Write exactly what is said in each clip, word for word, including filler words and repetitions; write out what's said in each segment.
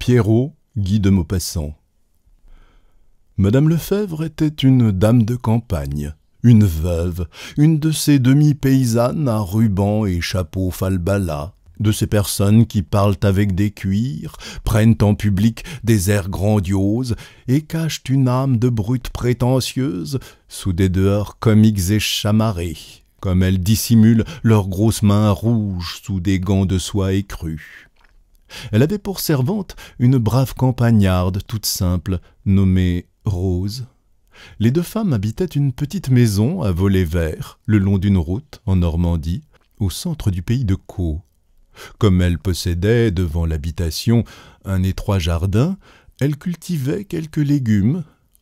Pierrot, Guy de Maupassant. Madame Lefèvre était une dame de campagne, une veuve, une de ces demi-paysannes à rubans et chapeaux falbalas, de ces personnes qui parlent avec des cuirs, prennent en public des airs grandioses et cachent une âme de brute prétentieuse sous des dehors comiques et chamarrés, comme elles dissimulent leurs grosses mains rouges sous des gants de soie écrue. Elle avait pour servante une brave campagnarde toute simple, nommée Rose. Les deux femmes habitaient une petite maison à volets verts, le long d'une route, en Normandie, au centre du pays de Caux. Comme elle possédait, devant l'habitation, un étroit jardin, elle cultivait quelques légumes.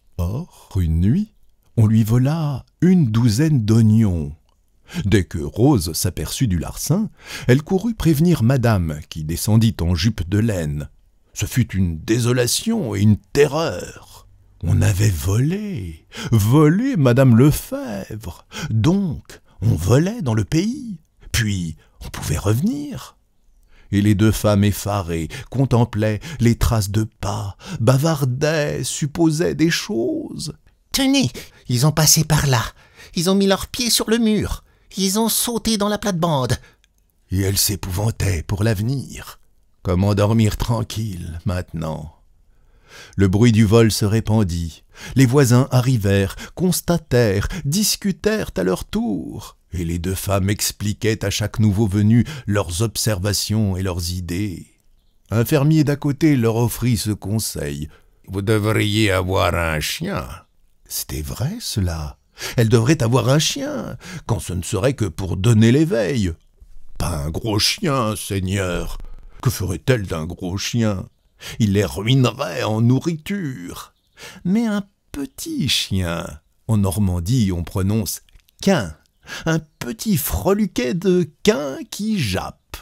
Or, une nuit, on lui vola une douzaine d'oignons. Dès que Rose s'aperçut du larcin, elle courut prévenir madame, qui descendit en jupe de laine. Ce fut une désolation et une terreur. On avait volé, volé madame Lefèvre. Donc, on volait dans le pays, puis on pouvait revenir. Et les deux femmes effarées contemplaient les traces de pas, bavardaient, supposaient des choses. « Tenez, ils ont passé par là, ils ont mis leurs pieds sur le mur, ils ont sauté dans la plate-bande. » Et elle s'épouvantait pour l'avenir. Comment dormir tranquille maintenant? Le bruit du vol se répandit. Les voisins arrivèrent, constatèrent, discutèrent à leur tour. Et les deux femmes expliquaient à chaque nouveau venu leurs observations et leurs idées. Un fermier d'à côté leur offrit ce conseil. « Vous devriez avoir un chien. » C'était vrai, cela. Elle devrait avoir un chien, quand ce ne serait que pour donner l'éveil. Pas un gros chien, Seigneur. Que ferait-elle d'un gros chien? Il les ruinerait en nourriture. Mais un petit chien. En Normandie, on prononce « quin ». Un petit freluquet de quin qui jappe.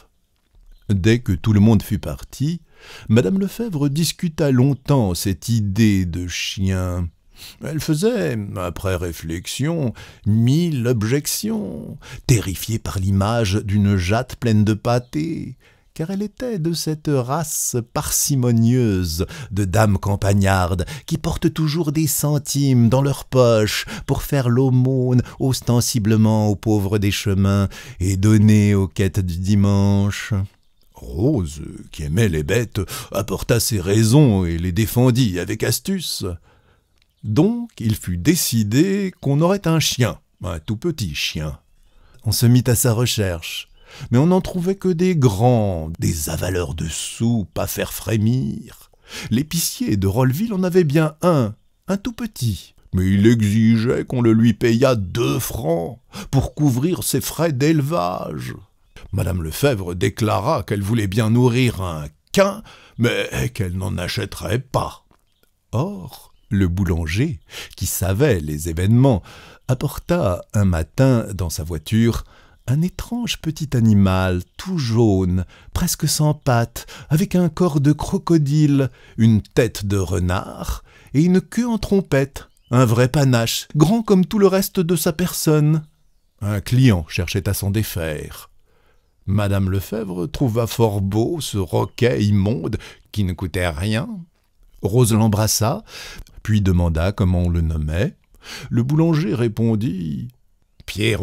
Dès que tout le monde fut parti, madame Lefèvre discuta longtemps cette idée de chien. Elle faisait, après réflexion, mille objections, terrifiée par l'image d'une jatte pleine de pâté, car elle était de cette race parcimonieuse de dames campagnardes qui portent toujours des centimes dans leur poche pour faire l'aumône ostensiblement aux pauvres des chemins et donner aux quêtes du dimanche. Rose, qui aimait les bêtes, apporta ses raisons et les défendit avec astuce. Donc il fut décidé qu'on aurait un chien, un tout petit chien. On se mit à sa recherche. Mais on n'en trouvait que des grands, des avaleurs de soupe à faire frémir. L'épicier de Rolleville en avait bien un, un tout petit, mais il exigeait qu'on le lui payât deux francs pour couvrir ses frais d'élevage. Madame Lefèvre déclara qu'elle voulait bien nourrir un quin, mais qu'elle n'en achèterait pas. Or, le boulanger, qui savait les événements, apporta un matin dans sa voiture un étrange petit animal, tout jaune, presque sans pattes, avec un corps de crocodile, une tête de renard et une queue en trompette, un vrai panache, grand comme tout le reste de sa personne. Un client cherchait à s'en défaire. Madame Lefèvre trouva fort beau ce roquet immonde qui ne coûtait rien. Rose l'embrassa, puis demanda comment on le nommait. Le boulanger répondit « Pierrot ».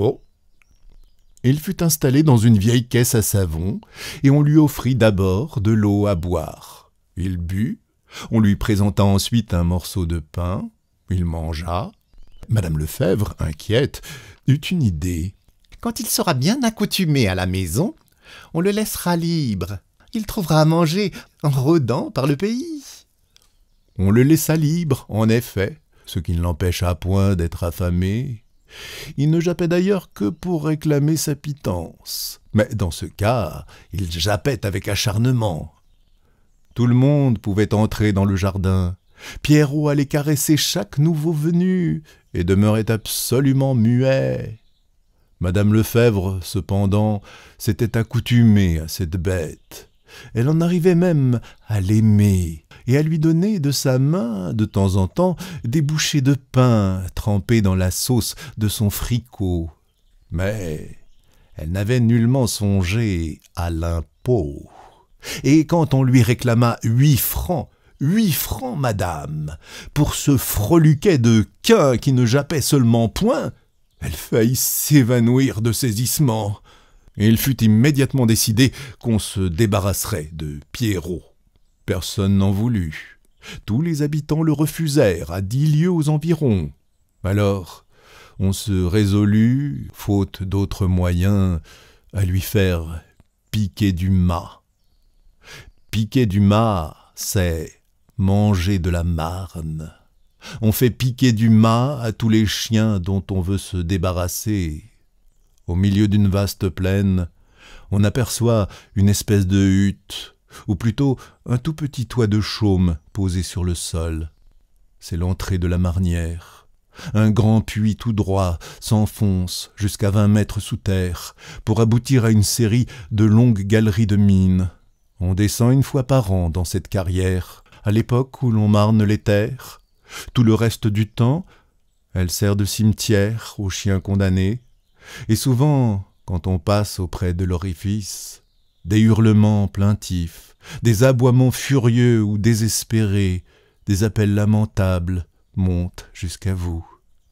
Il fut installé dans une vieille caisse à savon, et on lui offrit d'abord de l'eau à boire. Il but, on lui présenta ensuite un morceau de pain, il mangea. Madame Lefèvre, inquiète, eut une idée. « Quand il sera bien accoutumé à la maison, on le laissera libre. Il trouvera à manger en rôdant par le pays. » On le laissa libre, en effet, ce qui ne l'empêcha point d'être affamé. Il ne jappait d'ailleurs que pour réclamer sa pitance. Mais dans ce cas, il jappait avec acharnement. Tout le monde pouvait entrer dans le jardin. Pierrot allait caresser chaque nouveau venu et demeurait absolument muet. Madame Lefèvre, cependant, s'était accoutumée à cette bête. Elle en arrivait même à l'aimer et à lui donner de sa main, de temps en temps, des bouchées de pain trempées dans la sauce de son fricot. Mais elle n'avait nullement songé à l'impôt. Et quand on lui réclama huit francs, huit francs, madame, pour ce freluquet de quin qui ne jappait seulement point, elle faillit s'évanouir de saisissement. Et il fut immédiatement décidé qu'on se débarrasserait de Pierrot. Personne n'en voulut. Tous les habitants le refusèrent à dix lieues aux environs. Alors, on se résolut, faute d'autres moyens, à lui faire piquer du mât. Piquer du mât, c'est manger de la marne. On fait piquer du mât à tous les chiens dont on veut se débarrasser. Au milieu d'une vaste plaine, on aperçoit une espèce de hutte, ou plutôt un tout petit toit de chaume posé sur le sol. C'est l'entrée de la marnière. Un grand puits tout droit s'enfonce jusqu'à vingt mètres sous terre, pour aboutir à une série de longues galeries de mines. On descend une fois par an dans cette carrière, à l'époque où l'on marne les terres. Tout le reste du temps, elle sert de cimetière aux chiens condamnés, et souvent, quand on passe auprès de l'orifice, des hurlements plaintifs, des aboiements furieux ou désespérés, des appels lamentables montent jusqu'à vous.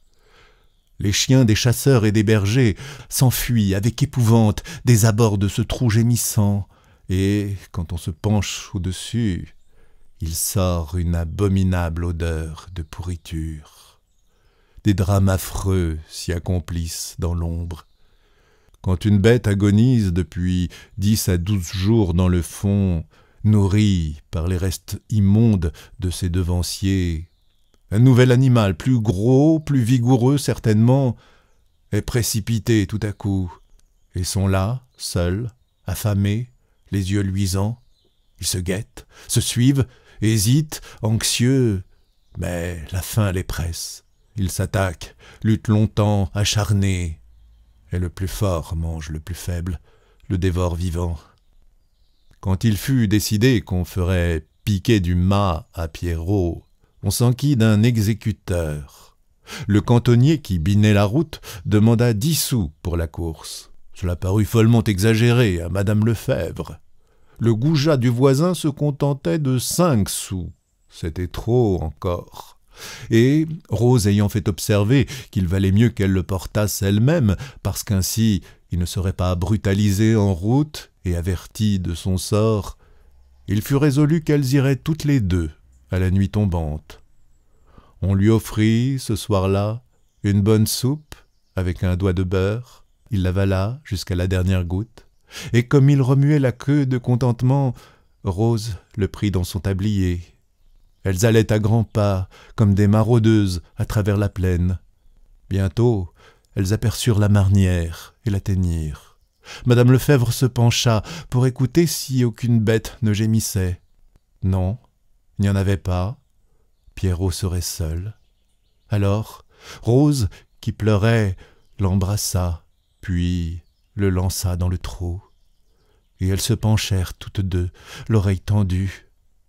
Les chiens des chasseurs et des bergers s'enfuient avec épouvante des abords de ce trou gémissant, et, quand on se penche au-dessus, il sort une abominable odeur de pourriture. Des drames affreux s'y accomplissent dans l'ombre. Quand une bête agonise depuis dix à douze jours dans le fond, nourrie par les restes immondes de ses devanciers, un nouvel animal, plus gros, plus vigoureux certainement, est précipité tout à coup, et sont là, seuls, affamés, les yeux luisants. Ils se guettent, se suivent, hésitent, anxieux, mais la faim les presse. Ils s'attaquent, luttent longtemps, acharnés, et le plus fort mange le plus faible, le dévore vivant. Quand il fut décidé qu'on ferait piquer du mât à Pierrot, on s'enquit d'un exécuteur. Le cantonnier qui binait la route demanda dix sous pour la course. Cela parut follement exagéré à madame Lefèvre. Le goujat du voisin se contentait de cinq sous. C'était trop encore. Et, Rose ayant fait observer qu'il valait mieux qu'elle le portasse elle-même, parce qu'ainsi il ne serait pas brutalisé en route et averti de son sort, il fut résolu qu'elles iraient toutes les deux à la nuit tombante. On lui offrit, ce soir-là, une bonne soupe avec un doigt de beurre. Il l'avala jusqu'à la dernière goutte, et comme il remuait la queue de contentement, Rose le prit dans son tablier. Elles allaient à grands pas, comme des maraudeuses, à travers la plaine. Bientôt, elles aperçurent la marnière et l'atteignirent. Madame Lefèvre se pencha pour écouter si aucune bête ne gémissait. Non, il n'y en avait pas. Pierrot serait seul. Alors, Rose, qui pleurait, l'embrassa, puis le lança dans le trou. Et elles se penchèrent toutes deux, l'oreille tendue.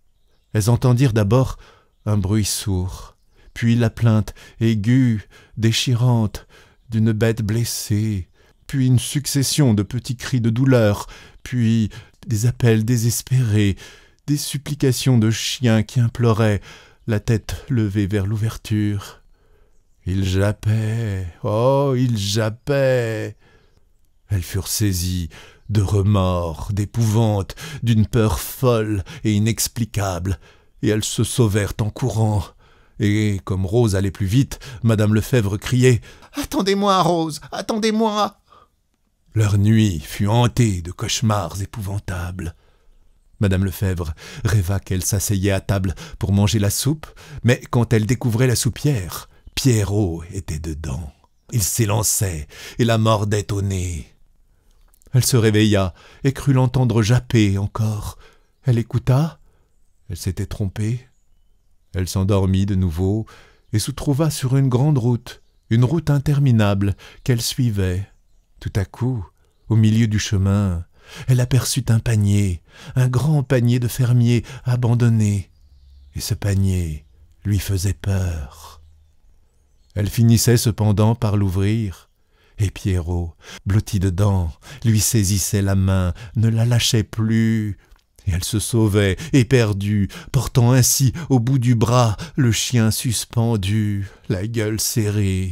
Elles entendirent d'abord un bruit sourd, puis la plainte aiguë, déchirante, d'une bête blessée, puis une succession de petits cris de douleur, puis des appels désespérés, des supplications de chiens qui imploraient, la tête levée vers l'ouverture. Ils jappaient, oh, ils jappaient. Elles furent saisies de remords, d'épouvante, d'une peur folle et inexplicable, et elles se sauvèrent en courant. Et, comme Rose allait plus vite, madame Lefèvre criait « Attendez-moi, Rose, attendez-moi » Leur nuit fut hantée de cauchemars épouvantables. Madame Lefèvre rêva qu'elle s'asseyait à table pour manger la soupe, mais quand elle découvrait la soupière, Pierrot était dedans. Il s'élançait et la mordait au nez. Elle se réveilla et crut l'entendre japper encore. Elle écouta. Elle s'était trompée. Elle s'endormit de nouveau et se trouva sur une grande route, une route interminable qu'elle suivait. Tout à coup, au milieu du chemin, elle aperçut un panier, un grand panier de fermier abandonné, et ce panier lui faisait peur. Elle finissait cependant par l'ouvrir, et Pierrot, blotti dedans, lui saisissait la main, ne la lâchait plus. Et elle se sauvait, éperdue, portant ainsi au bout du bras le chien suspendu, la gueule serrée.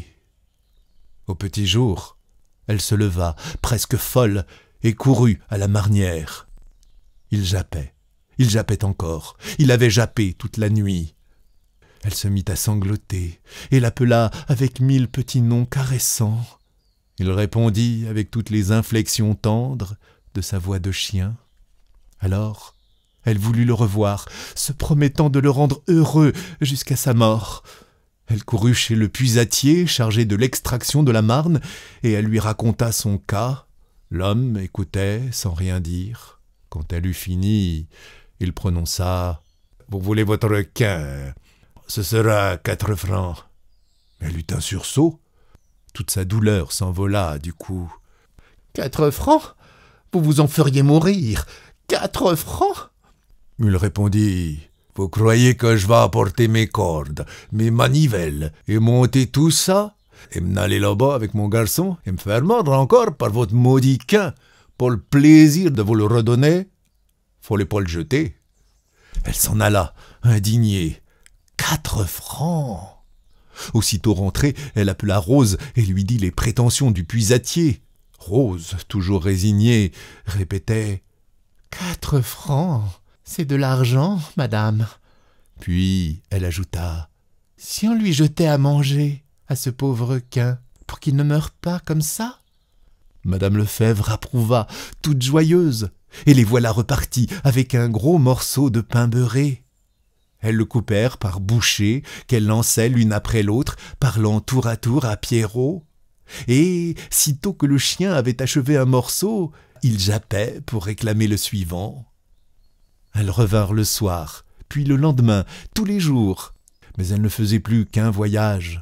Au petit jour, elle se leva, presque folle, et courut à la marnière. Il jappait, il jappait encore, il avait jappé toute la nuit. Elle se mit à sangloter, et l'appela avec mille petits noms caressants. Il répondit avec toutes les inflexions tendres de sa voix de chien. Alors, elle voulut le revoir, se promettant de le rendre heureux jusqu'à sa mort. Elle courut chez le puisatier chargé de l'extraction de la marne, et elle lui raconta son cas. L'homme écoutait sans rien dire. Quand elle eut fini, il prononça « Vous voulez votre requin, ce sera quatre francs. » Elle eut un sursaut. Toute sa douleur s'envola du coup. « Quatre francs? Vous vous en feriez mourir. Quatre francs ?» Il répondit « Vous croyez que je vais apporter mes cordes, mes manivelles, et monter tout ça, et m'aller là-bas avec mon garçon, et me faire mordre encore par votre maudit quin, pour le plaisir de vous le redonner? Fallait pas le jeter. » Elle s'en alla, indignée. Quatre francs! Aussitôt rentrée, elle appela Rose et lui dit les prétentions du puisatier. Rose, toujours résignée, répétait « Quatre francs, c'est de l'argent, madame. » Puis elle ajouta « Si on lui jetait à manger, à ce pauvre quin, pour qu'il ne meure pas comme ça ?» Madame Lefèvre approuva, toute joyeuse, et les voilà repartis avec un gros morceau de pain beurré. Elles le coupèrent par bouchées qu'elles lançaient l'une après l'autre, parlant tour à tour à Pierrot. Et, sitôt que le chien avait achevé un morceau, il jappait pour réclamer le suivant. Elles revinrent le soir, puis le lendemain, tous les jours, mais elles ne faisaient plus qu'un voyage.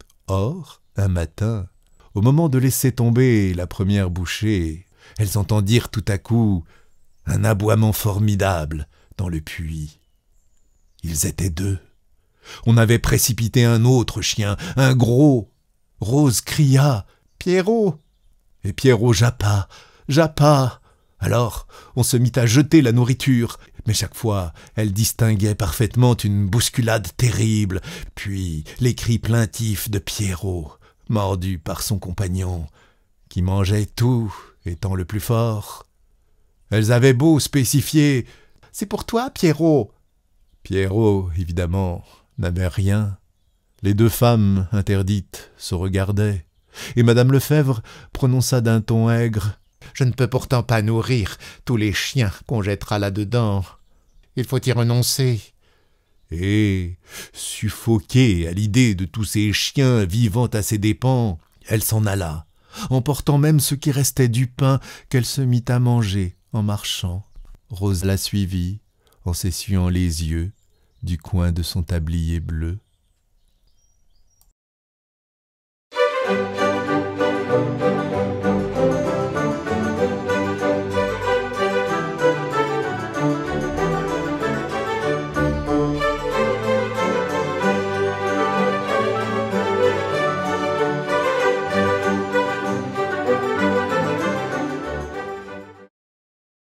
Or, un matin, au moment de laisser tomber la première bouchée, elles entendirent tout à coup un aboiement formidable dans le puits. Ils étaient deux. On avait précipité un autre chien, un gros. Rose cria « Pierrot !» Et Pierrot jappa, jappa. Alors on se mit à jeter la nourriture, mais chaque fois elle distinguait parfaitement une bousculade terrible, puis les cris plaintifs de Pierrot, mordu par son compagnon, qui mangeait tout, étant le plus fort. Elles avaient beau spécifier « C'est pour toi, Pierrot !» Pierrot, évidemment, n'avait rien. Les deux femmes interdites se regardaient, et madame Lefèvre prononça d'un ton aigre « Je ne peux pourtant pas nourrir tous les chiens qu'on jettera là-dedans. Il faut y renoncer. » Et, suffoquée à l'idée de tous ces chiens vivant à ses dépens, elle s'en alla, emportant même ce qui restait du pain qu'elle se mit à manger en marchant. Rose la suivit, en s'essuyant les yeux du coin de son tablier bleu.